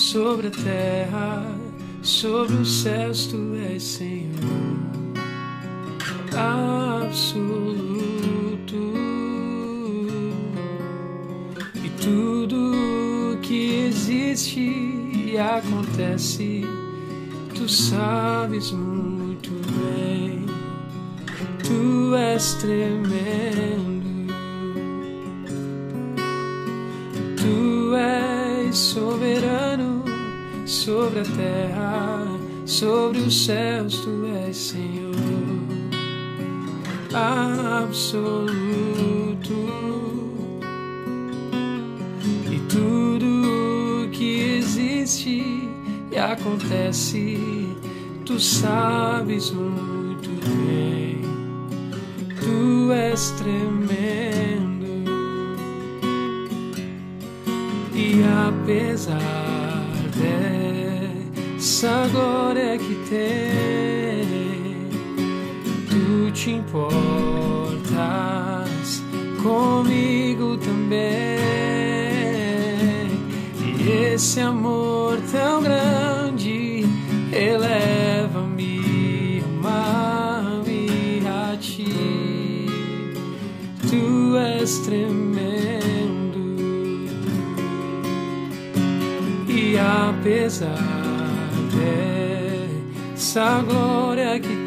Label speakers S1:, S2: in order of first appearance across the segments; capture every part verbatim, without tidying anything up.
S1: sobre a terra, sobre os céus, tu és Senhor absoluto, e tudo que existe e acontece, tu sabes muito bem. Tu és tremendo, tu és soberano sobre a terra, sobre os céus, tu és Senhor absoluto, e tudo que existe e acontece, tu sabes muito bem. Tu és tremendo, e apesar dessa glória que tem, tu te importas comigo também. E esse amor tão grande eleva-me, amar-me a ti. Tu és tremendo, e apesar dessa glória que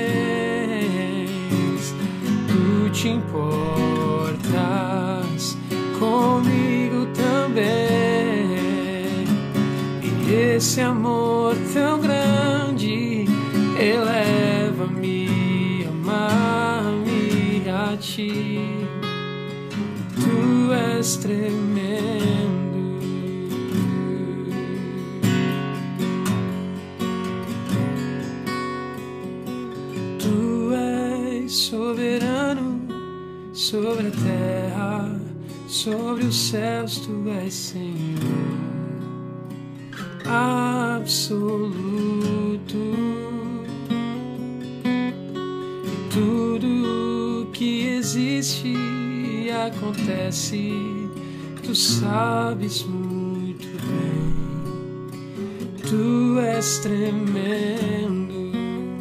S1: tens, tu te importas comigo também. E esse amor tão grande eleva-me, amar-me a ti. Tu és tremendo, tu és soberano sobre a terra, sobre os céus, tu és Senhor absoluto, e tudo que existe e acontece, tu sabes muito bem. Tu és tremendo,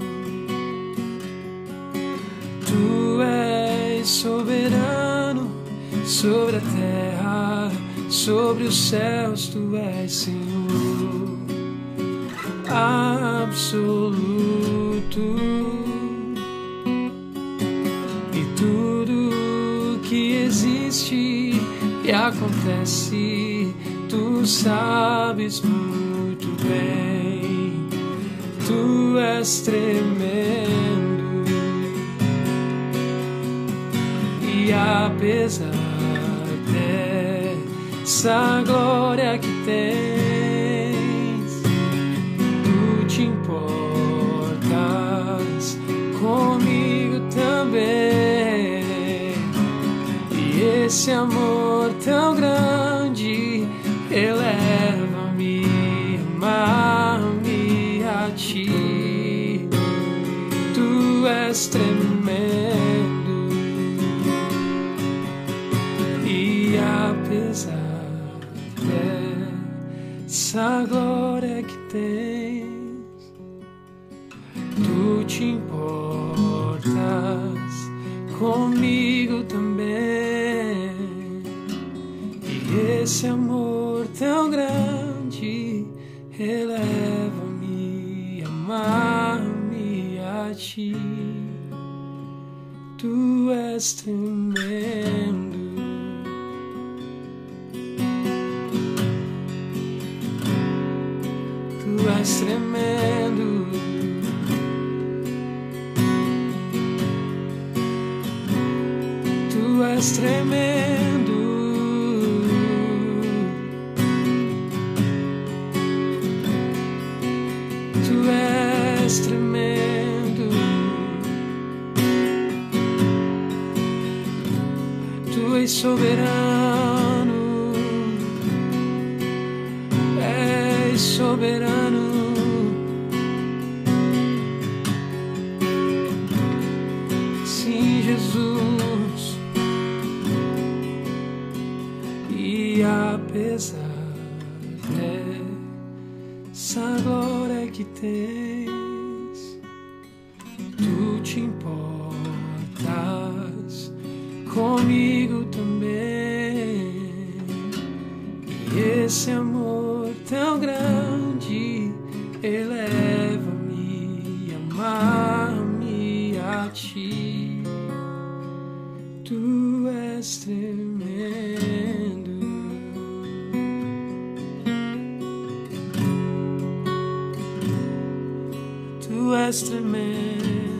S1: tu és soberano sobre a terra, sobre os céus, tu és Senhor absoluto, e tudo que existe e acontece, tu sabes muito bem. Tu és tremendo, e apesar dessa glória que tens, tu te importas comigo também. E esse amor tão grande eleva-me, amar-me a ti. Tu és tremendo, e apesar dessa glória que tens, tu te importas comigo também. E esse amor tão grande eleva-me, amar-me a ti. Tu és tremendo, tu és tremendo, tu és tremendo, tu és tremendo, tu és soberano, és soberano. Sim, Jesus. E apesar que tens. Tu te importas comigo também. E esse amor tão grande eleva-me, amar-me a ti. Tu és tremendo. Tu és tremendo.